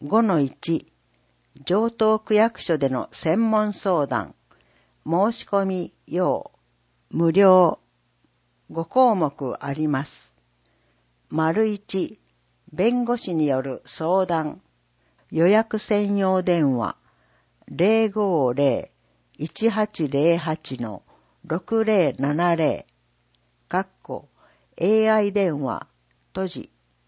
5-1 上東区役所での専門相談申し込み要無料5項目あります。1弁護士による相談予約専用電話 050-1808-6070 AI 電話閉じ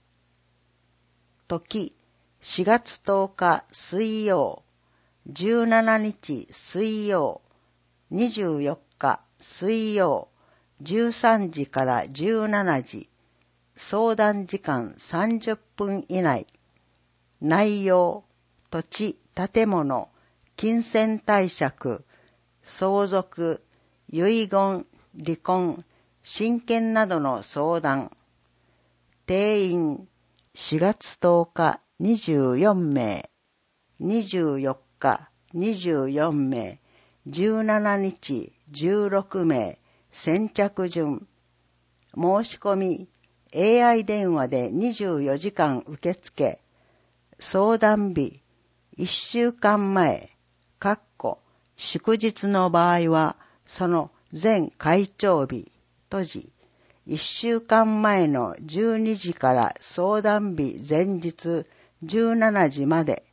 時4月10日水曜17日水曜24日水曜13時から17時相談時間30分以内内容土地建物金銭貸借相続遺言離婚親権などの相談定員4月10日24名24日24名17日16名先着順申し込み AI 電話で24時間受付相談日1週間前祝日の場合はその前開帳日閉じ1週間前の12時から相談日前日17時まで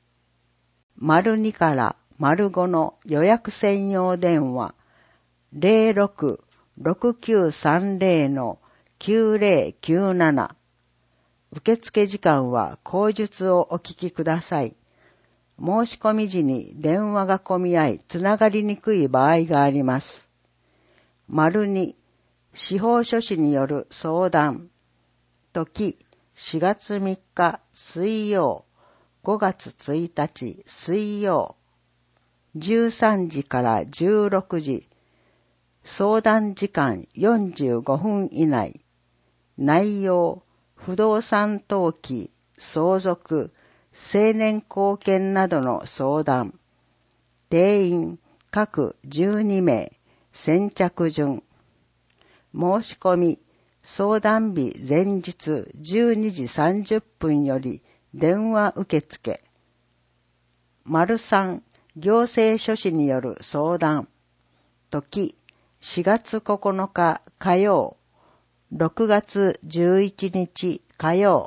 ② から ⑤ の予約専用電話 06-6930-9097 受付時間は口述をお聞きください。申し込み時に電話が混み合いつながりにくい場合があります。2司法書士による相談時4月3日水曜5月1日水曜13時から16時相談時間45分以内内容不動産登記相続成年後見などの相談定員各12名先着順申し込み相談日前日12時30分より電話受付 ③ 行政書士による相談時4月9日火曜6月11日火曜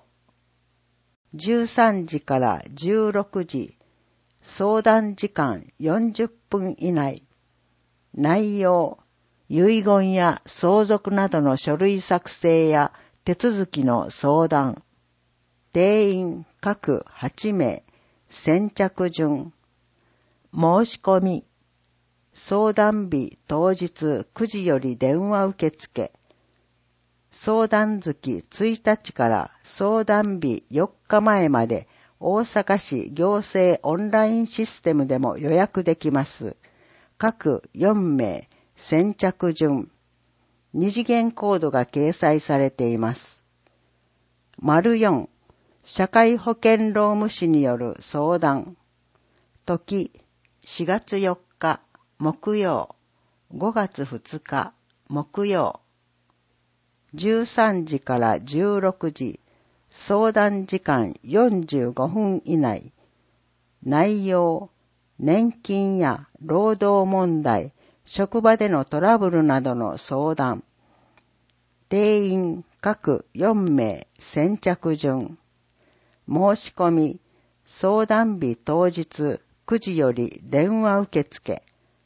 13時から16時相談時間40分以内内容遺言や相続などの書類作成や手続きの相談定員各8名先着順申し込み相談日当日9時より電話受付相談月1日から相談日4日前まで大阪市行政オンラインシステムでも予約できます。各4名先着順2次元コードが掲載されています。4社会保険労務士による相談時4月4日木曜5月2日木曜13時から16時相談時間45分以内内容年金や労働問題職場でのトラブルなどの相談定員各4名先着順申し込み相談日当日9時より電話受付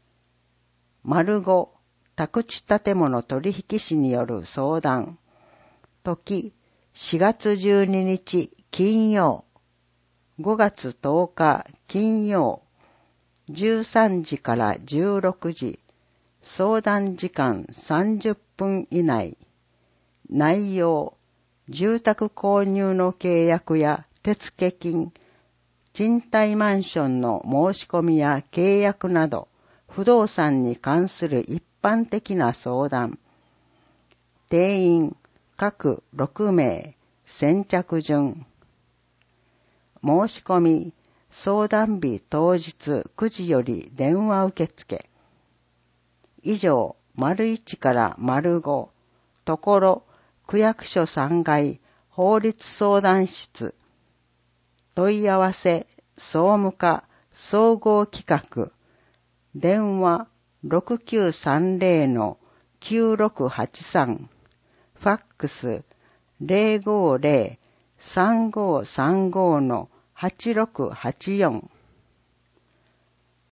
⑤ 宅地建物取引士による相談時4月12日金曜5月10日金曜13時から16時相談時間30分以内内容住宅購入の契約や手付金賃貸マンションの申し込みや契約など不動産に関する一般的な相談定員各6名先着順申し込み相談日当日9時より電話受付以上 ① から ⑤ ところ区役所3階法律相談室問い合わせ、総務課、総合企画、電話6930-9683、ファックス050-3535-8684